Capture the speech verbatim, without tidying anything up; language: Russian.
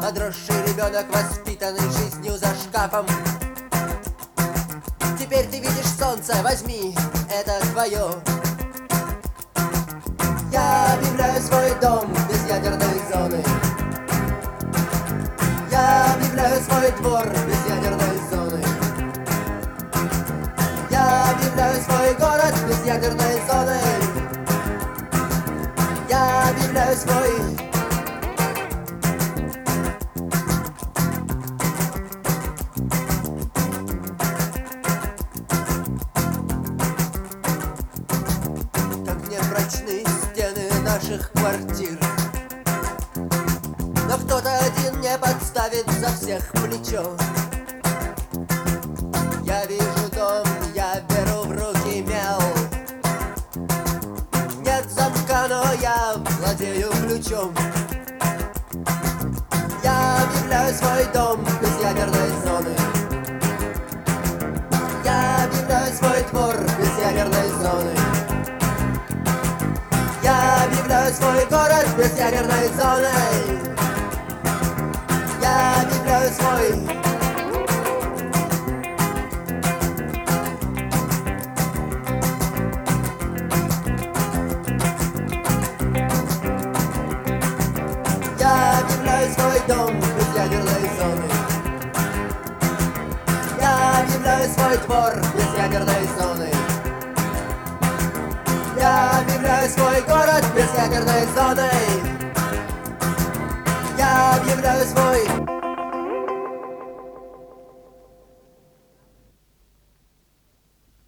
Подросший ребенок, воспитанный жизнью за шкафом. Теперь ты видишь солнце, возьми, это твое. Я объявляю свой дом без ядерной зоны. Я объявляю свой двор без ядерной зоны. Я объявляю свой город без ядерной зоны. Я объявляю свой... Прочные стены наших квартир, но кто-то один не подставит за всех плечо. Я вижу дом, я беру в руки мел. Нет замка, но я владею ключом. Я объявляю свой дом без ядерной зоны. Я объявляю свой двор без ядерной зоны. Я объявляю свой город без ядерной зоны. Я объявляю свой... Я объявляю свой дом без ядерной зоны. Я объявляю свой двор без ядерной зоны. Я объявляю свой город без ядерной зоны. Я объявляю свой